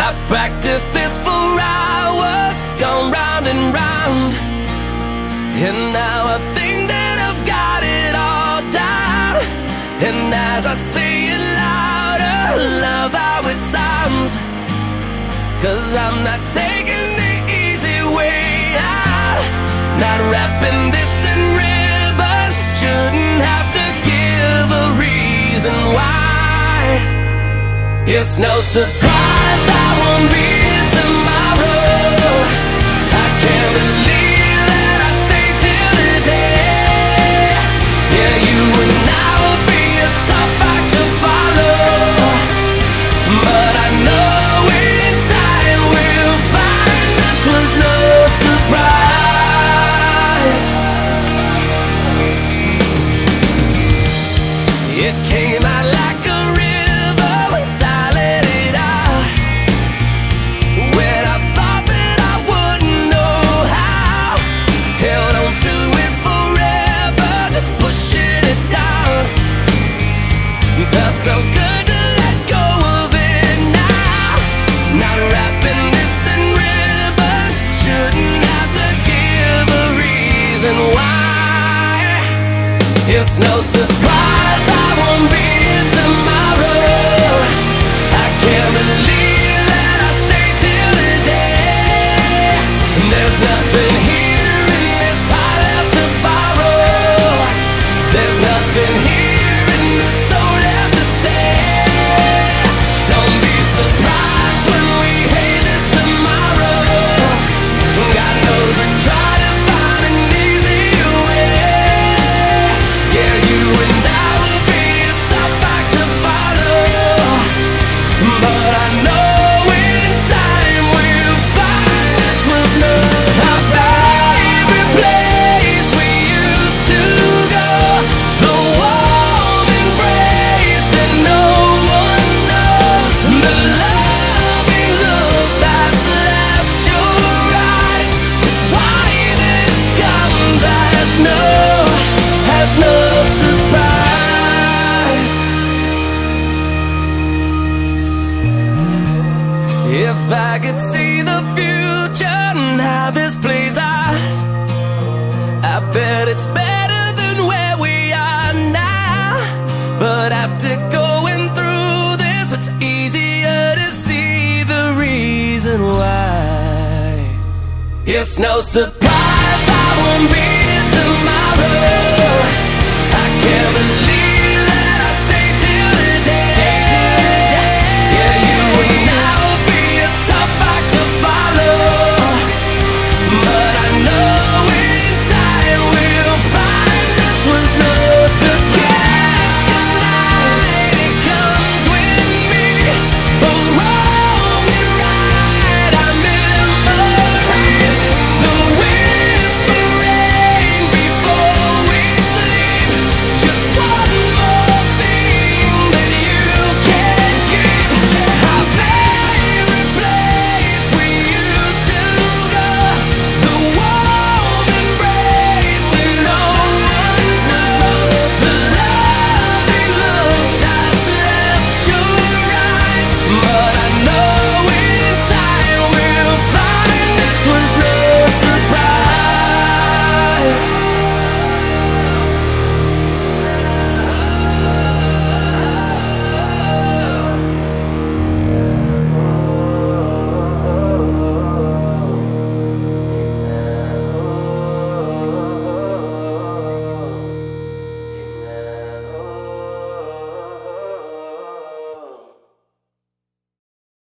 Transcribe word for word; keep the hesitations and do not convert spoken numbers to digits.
I practiced this for hours, gone round and round, and now I think that I've got it all down. And as I say it louder, love how it sounds, 'cause I'm not taking the easy way out. Not wrapping this in ribbons, shouldn't have to give a reason why. It's no surprise I won't be here tomorrow. I can't believe that I stayed till today. Yeah, you and I will be a tough act to follow, but I know in time we'll find this was no surprise. It came out like a river once I let it out, when I thought that I wouldn't know how. Held on to it forever, just pushing it down. Felt so good to let go of it now. Not wrapping this in ribbons, shouldn't have to give a reason why. It's no surprise I won't be here tomorrow. I can't believe that I stayed till today. And there's nothing here in this heart left to borrow. There's nothing here in this soul left to say. Don't be surprised when we hate this tomorrow. God knows we try to find an easier way. Yeah, you and I will be a tough act to follow, but I know in time we'll find this was no favorite place we used to go, the warm embrace that no one knows, the loving look that's left your eyes. It's why this comes as no, as no surprise. If I could see the future and how this plays out, I bet it's better than where we are now. But after going through this, it's easier to see the reason why. It's no surprise I won't be here tomorrow. I can't believe